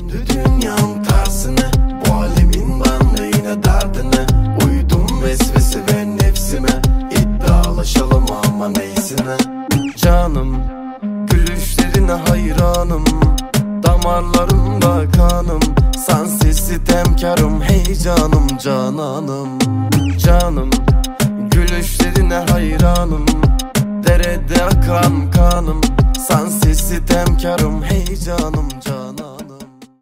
Döndü dünyam tersine, bu alemin bende yine derdine. Uydum vesvese ve nefsime, iddialaşalım ama neysine. Canım, gülüşlerine hayranım, damarlarımda kanım. Sensiz sitemkarım, hey canım cananım. Canım, gülüşlerine hayranım, derede akan kanım. Sensiz sitemkarım, hey canım cananım.